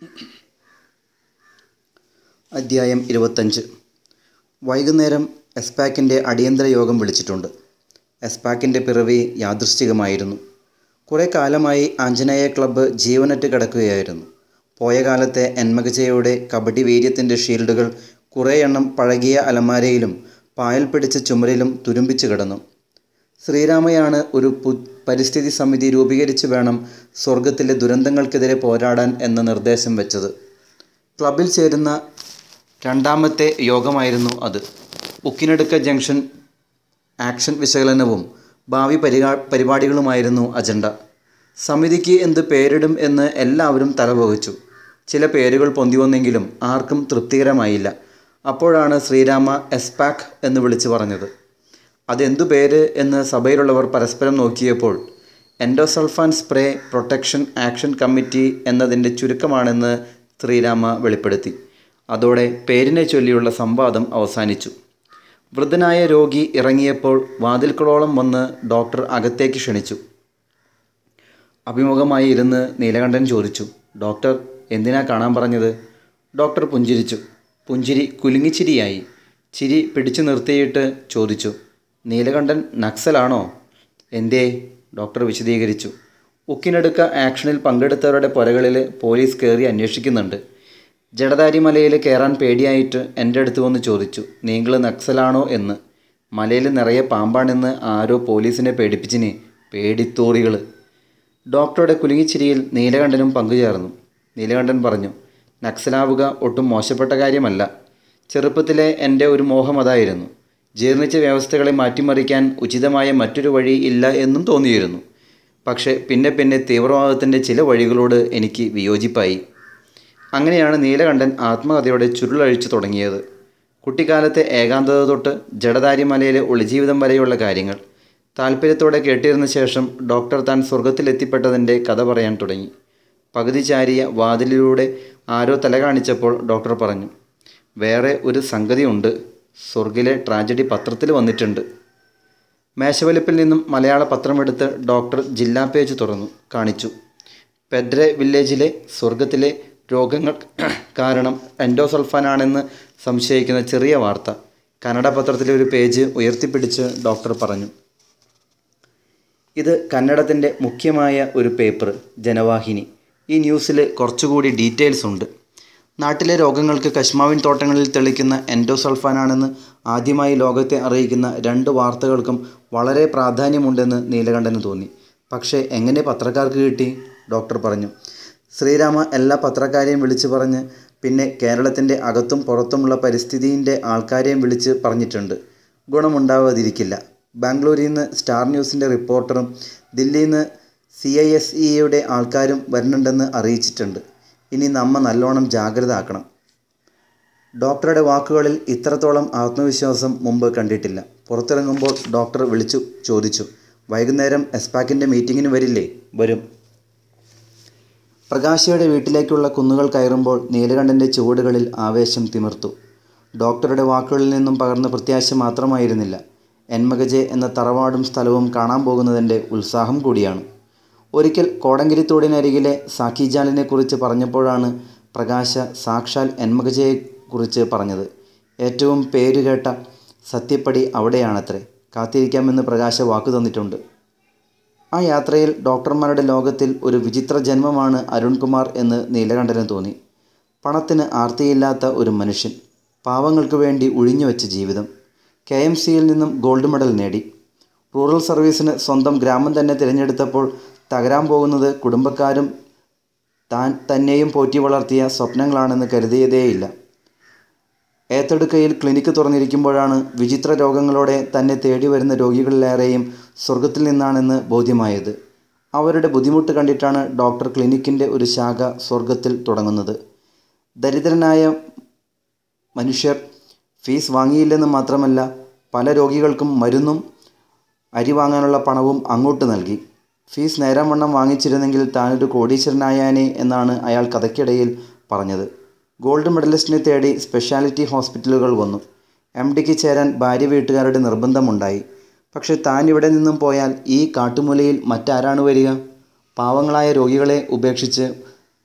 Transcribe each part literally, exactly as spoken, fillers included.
അധ്യായം ഇരുപത്തഞ്ച്. വൈകുന്നേരം എസ്പാക്കിൻ്റെ അടിയന്തര യോഗം വിളിച്ചിട്ടുണ്ട്. എസ്പാക്കിൻ്റെ പിറവി യാദൃശ്ചികമായിരുന്നു. കുറേ കാലമായി ആഞ്ജനേയ ക്ലബ്ബ് ജീവനറ്റ് കിടക്കുകയായിരുന്നു. പോയ കാലത്തെ എൻമകജയുടെ കബഡി വീര്യത്തിൻ്റെ ഷീൽഡുകൾ കുറേ എണ്ണം പഴകിയ അലമാരയിലും പായൽ പിടിച്ച ചുമരിലും തുരുമ്പിച്ചു കിടന്നു. ശ്രീരാമയാണ് ഒരു പു പരിസ്ഥിതി സമിതി രൂപീകരിച്ച് വേണം സ്വർഗത്തിലെ ദുരന്തങ്ങൾക്കെതിരെ പോരാടാൻ എന്ന നിർദ്ദേശം വെച്ചത്. ക്ലബിൽ ചേരുന്ന രണ്ടാമത്തെ യോഗമായിരുന്നു അത്. ഉക്കിനടുക്ക ജംഗ്ഷൻ ആക്ഷൻ വിശകലനവും ഭാവി പരിപാ പരിപാടികളുമായിരുന്നു അജണ്ട. സമിതിക്ക് എന്ത് പേരിടും എന്ന് എല്ലാവരും തലപുകച്ചു. ചില പേരുകൾ പൊന്തിവന്നെങ്കിലും ആർക്കും തൃപ്തികരമായില്ല. അപ്പോഴാണ് ശ്രീരാമ എസ്പാക്ക് എന്ന് വിളിച്ചു പറഞ്ഞത്. അതെന്തു പേര് എന്ന് സഭയിലുള്ളവർ പരസ്പരം നോക്കിയപ്പോൾ endosulfan spray protection action committee എന്നതിൻ്റെ ചുരുക്കമാണെന്ന് ശ്രീരാമ വെളിപ്പെടുത്തി. അതോടെ പേരിനെ ചൊല്ലിയുള്ള സംവാദം അവസാനിച്ചു. വൃദ്ധനായ രോഗി ഇറങ്ങിയപ്പോൾ വാതിൽക്കലോളം വന്ന് ഡോക്ടർ അകത്തേക്ക് ക്ഷണിച്ചു. അഭിമുഖമായി ഇരുന്ന് നീലകണ്ഠൻ ചോദിച്ചു, "ഡോക്ടർ, എന്തിനാ കാണാൻ പറഞ്ഞത്?" ഡോക്ടർ പുഞ്ചിരിച്ചു. പുഞ്ചിരി കുലുങ്ങിച്ചിരിയായി. ചിരി പിടിച്ചു നിർത്തിയിട്ട് ചോദിച്ചു, "നീലകണ്ഠൻ നക്സലാണോ?" "എന്തേ?" ഡോക്ടർ വിശദീകരിച്ചു. ഉക്കിനടുക്ക ആക്ഷനിൽ പങ്കെടുത്തവരുടെ പുരകളിൽ പോലീസ് കയറി അന്വേഷിക്കുന്നുണ്ട്. ജഡധാരി മലയിൽ കയറാൻ പേടിയായിട്ട് എൻ്റെ അടുത്ത് വന്ന് ചോദിച്ചു, "നിങ്ങൾ നക്സലാണോ എന്ന്." മലയിൽ നിറയെ പാമ്പാണെന്ന് ആരോ പോലീസിനെ പേടിപ്പിച്ചിന്. പേടിത്തോറികൾ. ഡോക്ടറുടെ കുലുങ്ങിച്ചിരിയിൽ നീലകണ്ഠനും പങ്കുചേർന്നു. നീലകണ്ഠൻ പറഞ്ഞു, "നക്സലാവുക ഒട്ടും മോശപ്പെട്ട കാര്യമല്ല. ചെറുപ്പത്തിലെ എൻ്റെ ഒരു മോഹം അതായിരുന്നു. ജീർണിച്ച വ്യവസ്ഥകളെ മാറ്റിമറിക്കാൻ ഉചിതമായ മറ്റൊരു വഴി ഇല്ല എന്നും തോന്നിയിരുന്നു. പക്ഷേ പിന്നെ പിന്നെ തീവ്രവാദത്തിൻ്റെ ചില വഴികളോട് എനിക്ക് വിയോജിപ്പായി." അങ്ങനെയാണ് നീലകണ്ഠൻ ആത്മകഥയുടെ ചുരുളഴിച്ചു തുടങ്ങിയത്. കുട്ടിക്കാലത്തെ ഏകാന്തത തൊട്ട് ജഡധാരി മലയിലെ ഒളിജീവിതം വരെയുള്ള കാര്യങ്ങൾ താല്പര്യത്തോടെ കേട്ടിരുന്ന ശേഷം ഡോക്ടർ താൻ സ്വർഗത്തിലെത്തിപ്പെട്ടതിൻ്റെ കഥ പറയാൻ തുടങ്ങി. പകുതി ചാരിയ വാതിലിലൂടെ ആരോ തല കാണിച്ചപ്പോൾ ഡോക്ടർ പറഞ്ഞു, "വേറെ ഒരു സംഗതിയുണ്ട്. സ്വർഗിലെ ട്രാജഡി പത്രത്തിൽ വന്നിട്ടുണ്ട്." മേശവലിപ്പിൽ നിന്നും മലയാള പത്രമെടുത്ത് ഡോക്ടർ ജില്ലാ പേജ് തുറന്നു കാണിച്ചു. പെഡ്രെ വില്ലേജിലെ സ്വർഗത്തിലെ രോഗങ്ങൾ കാരണം എൻഡോസൾഫാനാണെന്ന് സംശയിക്കുന്ന ചെറിയ വാർത്ത. കന്നഡ പത്രത്തിലെ ഒരു പേജ് ഉയർത്തിപ്പിടിച്ച് ഡോക്ടർ പറഞ്ഞു, "ഇത് കന്നഡത്തിൻ്റെ മുഖ്യമായ ഒരു പേപ്പർ, ജനവാഹിനി. ഈ ന്യൂസിൽ കുറച്ചുകൂടി ഡീറ്റെയിൽസ് ഉണ്ട്. നാട്ടിലെ രോഗങ്ങൾക്ക് കശ്മാവിൻ തോട്ടങ്ങളിൽ തെളിക്കുന്ന എൻഡോസൾഫാനാണെന്ന് ആദ്യമായി ലോകത്തെ അറിയിക്കുന്ന രണ്ട് വാർത്തകൾക്കും വളരെ പ്രാധാന്യമുണ്ടെന്ന് നീലകണ്ഠന് തോന്നി. പക്ഷേ എങ്ങനെ പത്രക്കാർക്ക് കിട്ടി?" ഡോക്ടർ പറഞ്ഞു. ശ്രീരാമ എല്ലാ പത്രക്കാരെയും വിളിച്ചു പറഞ്ഞ് പിന്നെ കേരളത്തിൻ്റെ അകത്തും പുറത്തുമുള്ള പരിസ്ഥിതിൻ്റെ ആൾക്കാരെയും വിളിച്ച് പറഞ്ഞിട്ടുണ്ട്. ഗുണമുണ്ടാവാതിരിക്കില്ല. ബാംഗ്ലൂരിൽ നിന്ന് സ്റ്റാർ ന്യൂസിൻ്റെ റിപ്പോർട്ടറും ദില്ലിയിൽ നിന്ന് സി ഐ എസ് ഇയുടെ ആൾക്കാരും വരുന്നുണ്ടെന്ന് അറിയിച്ചിട്ടുണ്ട്. ഇനി നമ്മ നല്ലോണം ജാഗ്രത ആക്കണം. ഡോക്ടറുടെ വാക്കുകളിൽ ഇത്രത്തോളം ആത്മവിശ്വാസം മുമ്പ് കണ്ടിട്ടില്ല. പുറത്തിറങ്ങുമ്പോൾ ഡോക്ടർ വിളിച്ചു ചോദിച്ചു, "വൈകുന്നേരം എസ്പാക്കിൻ്റെ മീറ്റിങ്ങിന് വരില്ലേ?" "വരും." പ്രകാശയുടെ വീട്ടിലേക്കുള്ള കുന്നുകൾ കയറുമ്പോൾ നീലകണ്ഠൻ്റെ ചുവടുകളിൽ ആവേശം തിമിർത്തു. ഡോക്ടറുടെ വാക്കുകളിൽ നിന്നും പകർന്ന പ്രത്യാശ മാത്രമായിരുന്നില്ല, എൻമകജെ എന്ന തറവാടും സ്ഥലവും കാണാൻ പോകുന്നതിൻ്റെ ഉത്സാഹം കൂടിയാണ്. ഒരിക്കൽ കോടങ്കിരിത്തോടിനരികിലെ സാക്കിജാലിനെക്കുറിച്ച് പറഞ്ഞപ്പോഴാണ് പ്രകാശ സാക്ഷാൽ എൻമകജയെക്കുറിച്ച് പറഞ്ഞത്. ഏറ്റവും പേരുകേട്ട സത്യപ്പടി അവിടെയാണത്രേ. കാത്തിരിക്കാമെന്ന് പ്രകാശ വാക്കു തന്നിട്ടുണ്ട്. ആ യാത്രയിൽ ഡോക്ടർമാരുടെ ലോകത്തിൽ ഒരു വിചിത്ര ജന്മമാണ് അരുൺകുമാർ എന്ന് നീലകണ്ഠന് തോന്നി. പണത്തിന് ആർത്തിയില്ലാത്ത ഒരു മനുഷ്യൻ. പാവങ്ങൾക്ക് വേണ്ടി ഒഴിഞ്ഞുവെച്ച ജീവിതം. കെ എം സിയിൽ നിന്നും ഗോൾഡ് മെഡൽ നേടി. റൂറൽ സർവീസിന് സ്വന്തം ഗ്രാമം തന്നെ തിരഞ്ഞെടുത്തപ്പോൾ തകരാൻ പോകുന്നത് കുടുംബക്കാരും താൻ തന്നെയും പോറ്റി വളർത്തിയ സ്വപ്നങ്ങളാണെന്ന് കരുതിയതേയില്ല. ഏത്തടുക്കയിൽ ക്ലിനിക്ക് തുറന്നിരിക്കുമ്പോഴാണ് വിചിത്ര രോഗങ്ങളോടെ തന്നെ തേടി വരുന്ന രോഗികളിലേറെയും സ്വർഗത്തിൽ നിന്നാണെന്ന് ബോധ്യമായത്. അവരുടെ ബുദ്ധിമുട്ട് കണ്ടിട്ടാണ് ഡോക്ടർ ക്ലിനിക്കിൻ്റെ ഒരു ശാഖ സ്വർഗത്തിൽ തുടങ്ങുന്നത്. ദരിദ്രനായ മനുഷ്യർ ഫീസ് വാങ്ങിയില്ലെന്ന് മാത്രമല്ല, പല രോഗികൾക്കും മരുന്നും അരി വാങ്ങാനുള്ള പണവും അങ്ങോട്ട് നൽകി. ഫീസ് നേരം വണ്ണം വാങ്ങിച്ചിരുന്നെങ്കിൽ താനൊരു കോടീശ്വരനായാനേ എന്നാണ് അയാൾ കഥയ്ക്കിടയിൽ പറഞ്ഞത്. ഗോൾഡ് മെഡലിസ്റ്റിനെ തേടി സ്പെഷ്യാലിറ്റി ഹോസ്പിറ്റലുകൾ വന്നു. എം ഡിക്ക് ചേരാൻ ഭാര്യ വീട്ടുകാരുടെ നിർബന്ധമുണ്ടായി. പക്ഷെ താൻ ഇവിടെ നിന്നും പോയാൽ ഈ കാട്ടുമൂലയിൽ മറ്റാരാണ് വരിക? പാവങ്ങളായ രോഗികളെ ഉപേക്ഷിച്ച്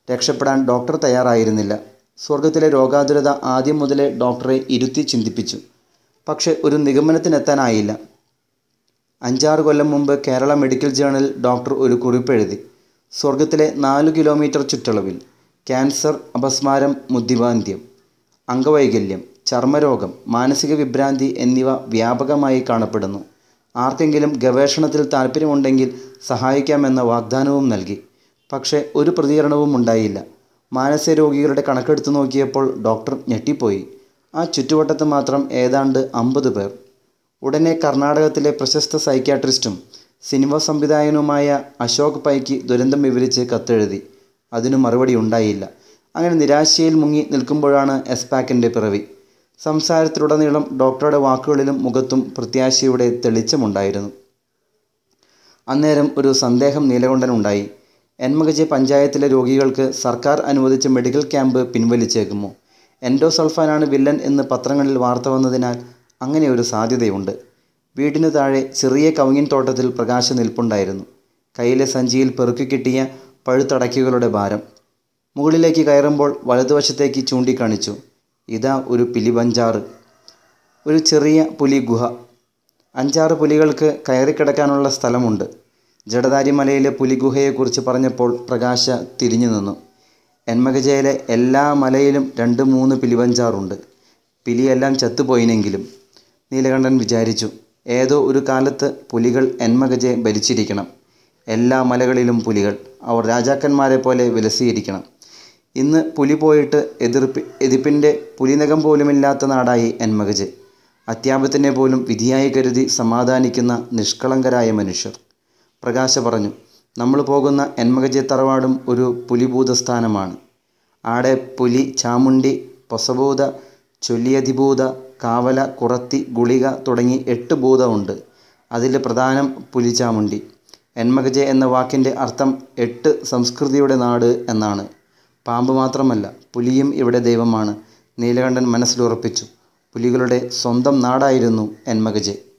രക്ഷപ്പെടാൻ ഡോക്ടർ തയ്യാറായിരുന്നില്ല. സ്വർഗത്തിലെ രോഗാതുരത ആദ്യം മുതലേ ഡോക്ടറെ ഇരുത്തി ചിന്തിപ്പിച്ചു. പക്ഷെ ഒരു നിഗമനത്തിനെത്താനായില്ല. അഞ്ചാറ് കൊല്ലം മുമ്പ് കേരള മെഡിക്കൽ ജേണലിൽ ഡോക്ടർ ഒരു കുറിപ്പെഴുതി. സ്വർഗത്തിലെ നാലു കിലോമീറ്റർ ചുറ്റളവിൽ ക്യാൻസർ, അപസ്മാരം, മുദ്ധിവാന്ത്യം, അംഗവൈകല്യം, ചർമ്മരോഗം, മാനസിക വിഭ്രാന്തി എന്നിവ വ്യാപകമായി കാണപ്പെടുന്നു. ആർക്കെങ്കിലും ഗവേഷണത്തിൽ താൽപ്പര്യമുണ്ടെങ്കിൽ സഹായിക്കാമെന്ന വാഗ്ദാനവും നൽകി. പക്ഷേ ഒരു പ്രതികരണവും ഉണ്ടായില്ല. മാനസിക രോഗികളുടെ കണക്കെടുത്തു നോക്കിയപ്പോൾ ഡോക്ടർ ഞെട്ടിപ്പോയി. ആ ചുറ്റുവട്ടത്ത് മാത്രം ഏതാണ്ട് അമ്പത് പേർ. ഉടനെ കർണാടകത്തിലെ പ്രശസ്ത സൈക്യാട്രിസ്റ്റും സിനിമാ സംവിധായകനുമായ അശോക് പൈക്ക് ദുരന്തം വിവരിച്ച് കത്തെഴുതി. അതിനു മറുപടി ഉണ്ടായില്ല. അങ്ങനെ നിരാശയിൽ മുങ്ങി നിൽക്കുമ്പോഴാണ് എസ്പാക്കിൻ്റെ പിറവി. സംസാരത്തിലുടനീളം ഡോക്ടറുടെ വാക്കുകളിലും മുഖത്തും പ്രത്യാശയുടെ തെളിച്ചമുണ്ടായിരുന്നു. അന്നേരം ഒരു സന്ദേഹം നീലകണ്ഠനുണ്ടായി. എൻമകജെ പഞ്ചായത്തിലെ രോഗികൾക്ക് സർക്കാർ അനുവദിച്ച മെഡിക്കൽ ക്യാമ്പ് പിൻവലിച്ചേക്കുമോ? എൻഡോസൾഫാനാണ് വില്ലൻ എന്ന് പത്രങ്ങളിൽ വാർത്ത വന്നതിനാൽ അങ്ങനെ ഒരു സാധ്യതയുണ്ട്. വീടിനു താഴെ ചെറിയ കവുങ്ങിൻ തോട്ടത്തിൽ പ്രകാശ നിൽപ്പുണ്ടായിരുന്നു. കയ്യിലെ സഞ്ചിയിൽ പെറുക്കിക്കിട്ടിയ പഴുത്തടയ്ക്കുകളുടെ ഭാരം. മുകളിലേക്ക് കയറുമ്പോൾ വലതുവശത്തേക്ക് ചൂണ്ടിക്കാണിച്ചു. ഇതാ ഒരു പിലിബഞ്ചാറ്, ഒരു ചെറിയ പുലി ഗുഹ. അഞ്ചാറ് പുലികൾക്ക് കയറിക്കിടക്കാനുള്ള സ്ഥലമുണ്ട്. ജഡധാരി മലയിലെ പുലിഗുഹയെക്കുറിച്ച് പറഞ്ഞപ്പോൾ പ്രകാശ തിരിഞ്ഞു നിന്നു. എൻമകജയിലെ എല്ലാ മലയിലും രണ്ട് മൂന്ന് പിലിബഞ്ചാറുണ്ട്. പിലിയെല്ലാം ചത്തുപോയിനെങ്കിലും, നീലകണ്ഠൻ വിചാരിച്ചു. ഏതോ ഒരു കാലത്ത് പുലികൾ എൻമകജെ ഭരിച്ചിരിക്കണം. എല്ലാ മലകളിലും പുലികൾ. അവർ രാജാക്കന്മാരെ പോലെ വിലസിയിരിക്കണം. ഇന്ന് പുലി പോയിട്ട് എതിർപ്പി എതിപ്പിൻ്റെ പുലിനകം പോലുമില്ലാത്ത നാടായി എൻമകജെ. അത്യാപത്തിനെ പോലും വിധിയായി കരുതി സമാധാനിക്കുന്ന നിഷ്കളങ്കരായ മനുഷ്യർ. പ്രകാശ പറഞ്ഞു. നമ്മൾ പോകുന്ന എൻമകജെ തറവാടും ഒരു പുലിഭൂതസ്ഥാനമാണ്. ആടെ പുലി, ചാമുണ്ടി, പൊസഭൂത, ചൊല്ലിയധിഭൂത, കാവല, കുറത്തി, ഗുളിക തുടങ്ങി എട്ട് ഭൂതമുണ്ട്. അതിൽ പ്രധാനം പുലിചാമുണ്ടി. എൻമകജെ എന്ന വാക്കിൻ്റെ അർത്ഥം എട്ട് സംസ്കൃതിയുടെ നാട് എന്നാണ്. പാമ്പ് മാത്രമല്ല, പുലിയും ഇവിടെ ദൈവമാണ്. നീലകണ്ഠൻ മനസ്സിലുറപ്പിച്ചു. പുലികളുടെ സ്വന്തം നാടായിരുന്നു എൻമകജെ.